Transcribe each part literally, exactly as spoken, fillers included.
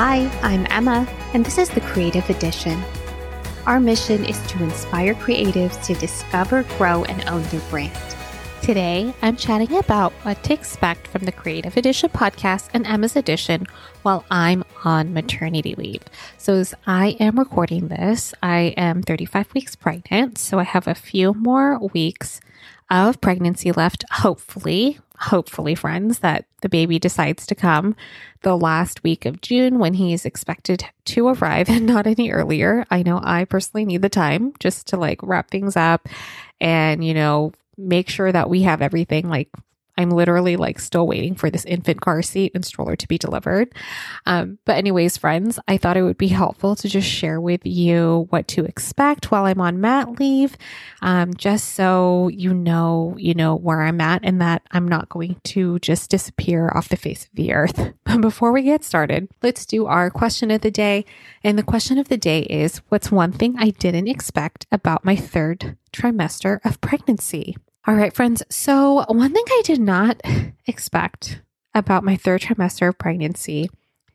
Hi, I'm Emma, and this is The Creative Edition. Our mission is to inspire creatives to discover, grow, and own their brand. Today, I'm chatting about what to expect from the Creative Edition podcast and Emma's Edition while I'm on maternity leave. So as I am recording this, I am thirty-five weeks pregnant, so I have a few more weeks of pregnancy left, hopefully, hopefully, friends, that the baby decides to come the last week of June when he's expected to arrive and not any earlier. I know I personally need the time just to like wrap things up and, you know, make sure that we have everything. Like I'm literally like still waiting for this infant car seat and stroller to be delivered. Um, but anyways, friends, I thought it would be helpful to just share with you what to expect while I'm on mat leave. Um, just so you know, you know, where I'm at and that I'm not going to just disappear off the face of the earth. But before we get started, let's do our question of the day. And the question of the day is, what's one thing I didn't expect about my third trimester of pregnancy? All right, friends. So one thing I did not expect about my third trimester of pregnancy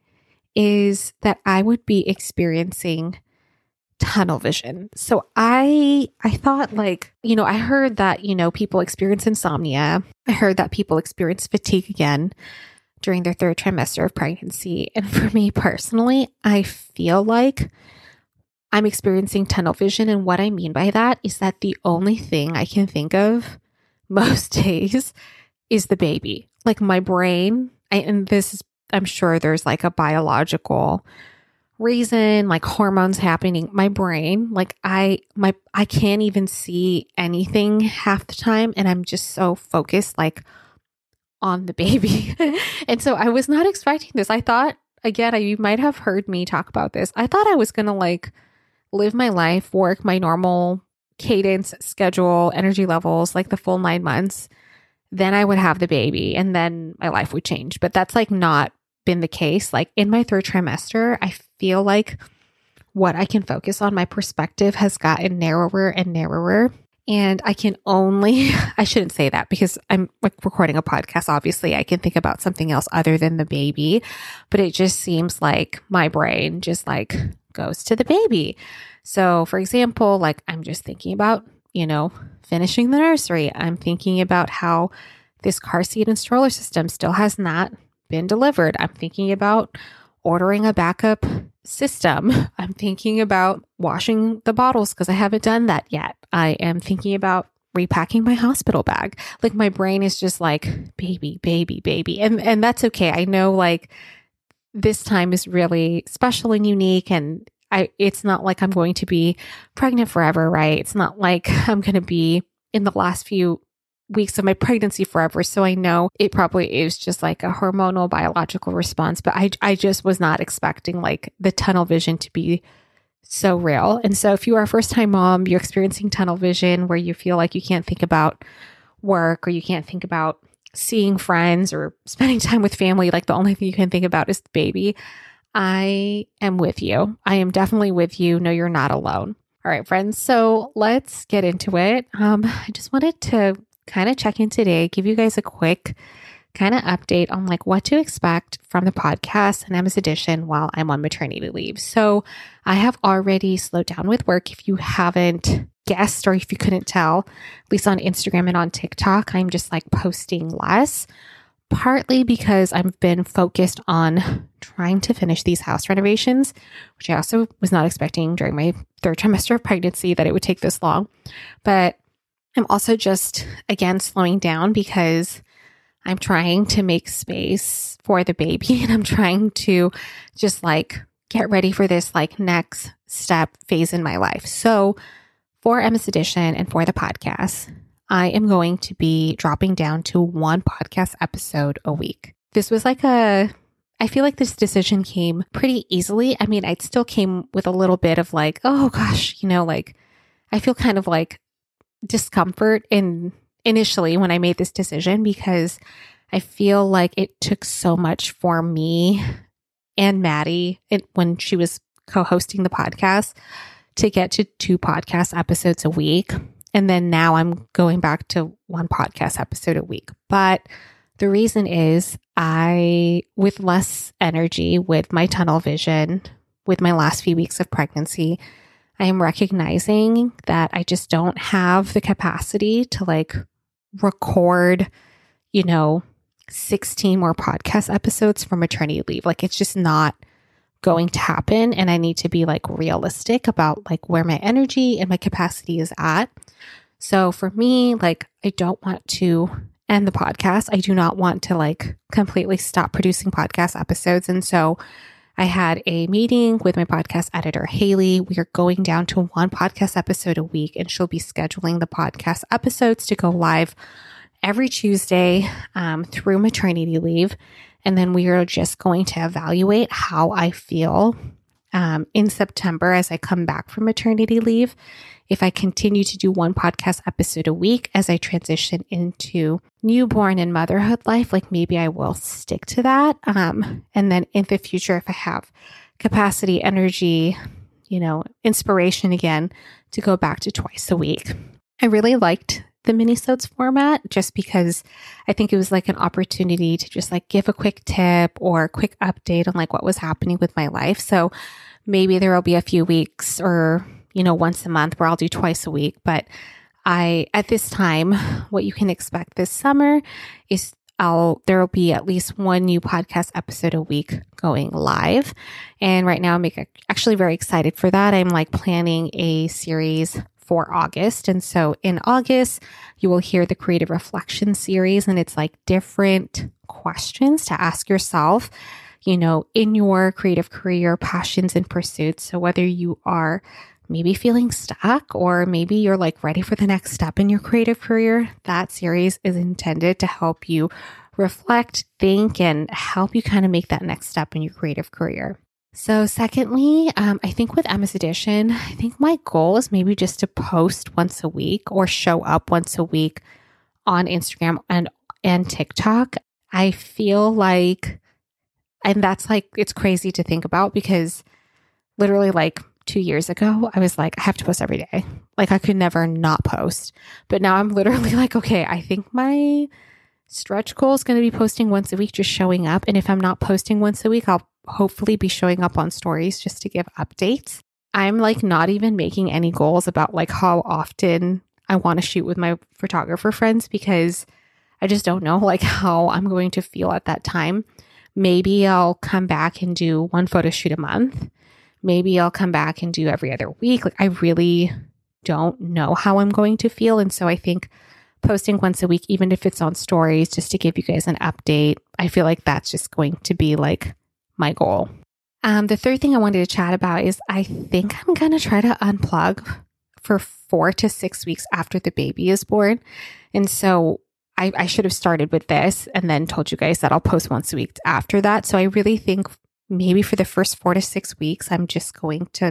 is that I would be experiencing tunnel vision. So I, I thought like, you know, I heard that, you know, people experience insomnia. I heard that people experience fatigue again during their third trimester of pregnancy. And for me personally, I feel like I'm experiencing tunnel vision. And what I mean by that is that the only thing I can think of most days is the baby. Like my brain, I, and this is, I'm sure there's like a biological reason, like hormones happening. My brain, like I, my, I can't even see anything half the time. And I'm just so focused like on the baby. And so I was not expecting this. I thought, again, I, you might have heard me talk about this. I thought I was going to like live my life, work my normal cadence, schedule, energy levels, like the full nine months. Then I would have the baby and then my life would change. But that's like not been the case. Like in my third trimester, I feel like what I can focus on, my perspective has gotten narrower and narrower. And I can only, I shouldn't say that because I'm like recording a podcast. Obviously, I can think about something else other than the baby, but it just seems like my brain just like goes to the baby. So for example, like I'm just thinking about, you know, finishing the nursery. I'm thinking about how this car seat and stroller system still has not been delivered. I'm thinking about ordering a backup system. I'm thinking about washing the bottles because I haven't done that yet. I am thinking about repacking my hospital bag. Like my brain is just like baby, baby, baby. And and that's okay. I know like this time is really special and unique, and I it's not like I'm going to be pregnant forever, right? It's not like I'm going to be in the last few weeks of my pregnancy forever. So I know it probably is just like a hormonal biological response, but I, I just was not expecting like the tunnel vision to be so real. And so if you are a first time mom, you're experiencing tunnel vision where you feel like you can't think about work or you can't think about seeing friends or spending time with family. Like the only thing you can think about is the baby. I am with you. I am definitely with you. No, you're not alone. All right, friends. So let's get into it. Um, I just wanted to kind of check in today, give you guys a quick kind of update on like what to expect from the podcast and Emma's Edition while I'm on maternity leave. So I have already slowed down with work. If you haven't guessed or if you couldn't tell, at least on Instagram and on TikTok, I'm just like posting less, partly because I've been focused on trying to finish these house renovations, which I also was not expecting during my third trimester of pregnancy that it would take this long. But I'm also just, again, slowing down because I'm trying to make space for the baby and I'm trying to just like get ready for this like next step phase in my life. So for Emma's Edition and for the podcast, I am going to be dropping down to one podcast episode a week. This was like a, I feel like this decision came pretty easily. I mean, it still came with a little bit of like, oh gosh, you know, like I feel kind of like discomfort in initially when I made this decision because I feel like it took so much for me and Maddie it, when she was co-hosting the podcast to get to two podcast episodes a week. And then now I'm going back to one podcast episode a week. But The reason is I, with less energy, with my tunnel vision, with my last few weeks of pregnancy, I am recognizing that I just don't have the capacity to like record, you know, sixteen more podcast episodes for maternity leave. Like it's just not going to happen. And I need to be like realistic about like where my energy and my capacity is at. So for me, like I don't want to end the podcast. I do not want to like completely stop producing podcast episodes. And so I had a meeting with my podcast editor, Haley. We are going down to one podcast episode a week, and she'll be scheduling the podcast episodes to go live every Tuesday um, through maternity leave. And then we are just going to evaluate how I feel um, in September as I come back from maternity leave. If I continue to do one podcast episode a week as I transition into newborn and motherhood life, like maybe I will stick to that. Um, and then in the future, if I have capacity, energy, you know, inspiration again, to go back to twice a week. I really liked the minisodes format just because I think it was like an opportunity to just like give a quick tip or a quick update on like what was happening with my life. So maybe there will be a few weeks or you know, once a month where I'll do twice a week. But I, at this time, what you can expect this summer is I'll, there will be at least one new podcast episode a week going live. And right now I'm actually very excited for that. I'm like planning a series for August. And so in August, you will hear the Creative Reflection series, and it's like different questions to ask yourself, you know, in your creative career, passions and pursuits. So whether you are maybe feeling stuck, or maybe you're like ready for the next step in your creative career, that series is intended to help you reflect, think, and help you kind of make that next step in your creative career. So secondly, um, I think with Emma's Edition, I think my goal is maybe just to post once a week or show up once a week on Instagram and, and TikTok. I feel like, and that's like, it's crazy to think about because literally like two years ago, I was like, I have to post every day. Like I could never not post. But now I'm literally like, okay, I think my stretch goal is going to be posting once a week, just showing up. And if I'm not posting once a week, I'll hopefully be showing up on stories just to give updates. I'm like not even making any goals about like how often I want to shoot with my photographer friends because I just don't know like how I'm going to feel at that time. Maybe I'll come back and do one photo shoot a month. Maybe I'll come back and do every other week. Like I really don't know how I'm going to feel. And so I think posting once a week, even if it's on stories, just to give you guys an update, I feel like that's just going to be like my goal. Um, the third thing I wanted to chat about is I think I'm going to try to unplug for four to six weeks after the baby is born. And so I, I should have started with this and then told you guys that I'll post once a week after that. So I really think maybe for the first four to six weeks, I'm just going to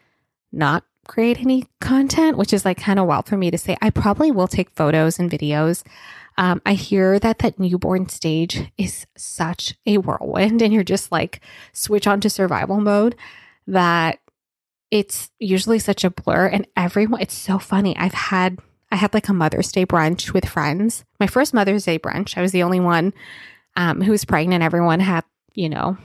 not create any content, which is like kind of wild for me to say. I probably will take photos and videos. Um, I hear that that newborn stage is such a whirlwind and you're just like switch on to survival mode that it's usually such a blur. And everyone, it's so funny. I've had, I had like a Mother's Day brunch with friends. My first Mother's Day brunch, I was the only one um, who was pregnant. Everyone had, you know,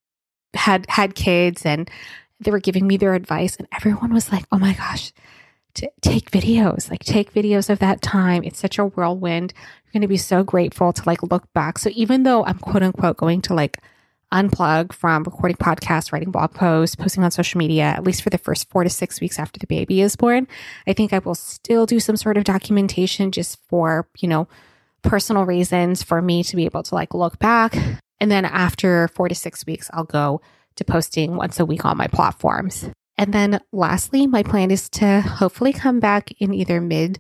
had had kids and they were giving me their advice and everyone was like, oh my gosh, t- take videos, like take videos of that time. It's such a whirlwind. You're going to be so grateful to like look back. So even though I'm quote unquote going to like unplug from recording podcasts, writing blog posts, posting on social media, at least for the first four to six weeks after the baby is born, I think I will still do some sort of documentation just for, you know, personal reasons for me to be able to like look back. And then after four to six weeks, I'll go to posting once a week on my platforms. And then lastly, my plan is to hopefully come back in either mid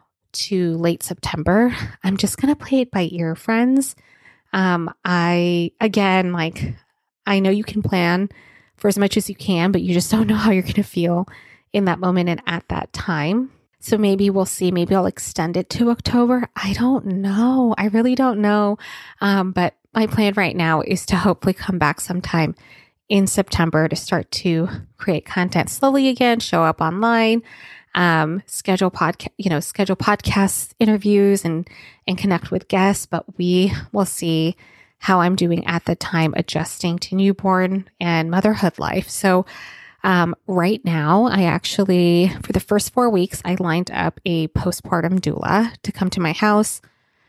to late September. I'm just going to play it by ear, friends. Um, I, again, like, I know you can plan for as much as you can, but you just don't know how you're going to feel in that moment and at that time. So maybe we'll see, maybe I'll extend it to October. I don't know. I really don't know. Um, but my plan right now is to hopefully come back sometime in September to start to create content slowly again, show up online. um, schedule podcast, you know, schedule podcast interviews and, and connect with guests, but we will see how I'm doing at the time adjusting to newborn and motherhood life. So, um, right now I actually, for the first four weeks, I lined up a postpartum doula to come to my house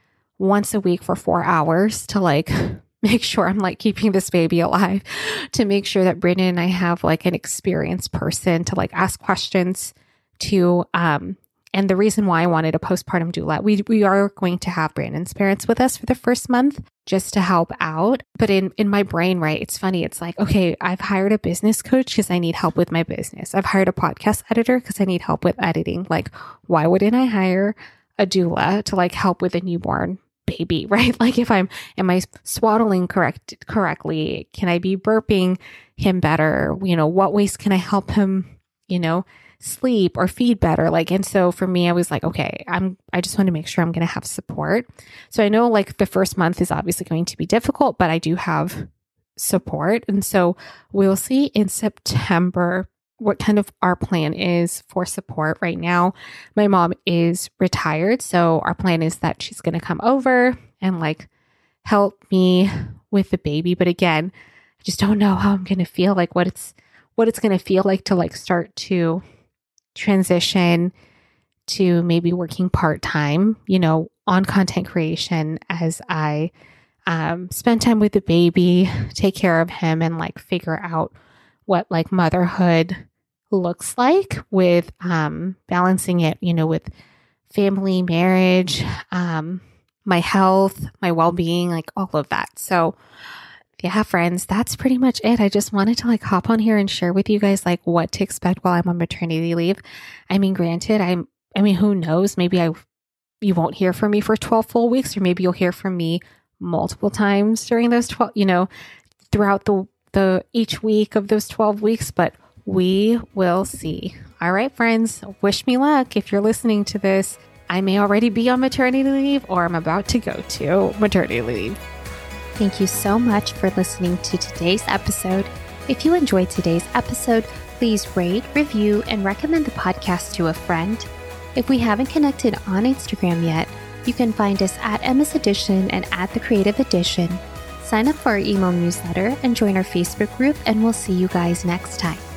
once a week for four hours to like make sure I'm like keeping this baby alive, to make sure that Brandon and I have like an experienced person to like ask questions to. Um, and the reason why I wanted a postpartum doula, we we are going to have Brandon's parents with us for the first month just to help out. But in, in my brain, right, it's funny. It's like, okay, I've hired a business coach because I need help with my business. I've hired a podcast editor because I need help with editing. Like, why wouldn't I hire a doula to like help with a newborn baby, right? Like if I'm, am I swaddling correct, correctly? Can I be burping him better? You know, what ways can I help him, you know, sleep or feed better? Like, and so for me, I was like, okay, I'm, I just want to make sure I'm going to have support. So I know like the first month is obviously going to be difficult, but I do have support. And so we'll see in September what kind of our plan is for support. Right now, my mom is retired. So our plan is that she's going to come over and like help me with the baby. But again, I just don't know how I'm going to feel, like what it's, what it's going to feel like to like start to transition to maybe working part-time, you know, on content creation as I um, spend time with the baby, take care of him, and like figure out what like motherhood looks like with um, balancing it, you know, with family, marriage, um, my health, my well-being, like all of that. So yeah, friends, that's pretty much it. I just wanted to like hop on here and share with you guys like what to expect while I'm on maternity leave. I mean, granted, I'm, I mean, who knows? Maybe I, you won't hear from me for twelve full weeks, or maybe you'll hear from me multiple times during those twelve, you know, throughout the, the, each week of those twelve weeks, but we will see. All right, friends, wish me luck. If you're listening to this, I may already be on maternity leave or I'm about to go to maternity leave. Thank you so much for listening to today's episode. If you enjoyed today's episode, please rate, review, and recommend the podcast to a friend. If we haven't connected on Instagram yet, you can find us at Emma's Edition and at The Creative Edition. Sign up for our email newsletter and join our Facebook group, and we'll see you guys next time.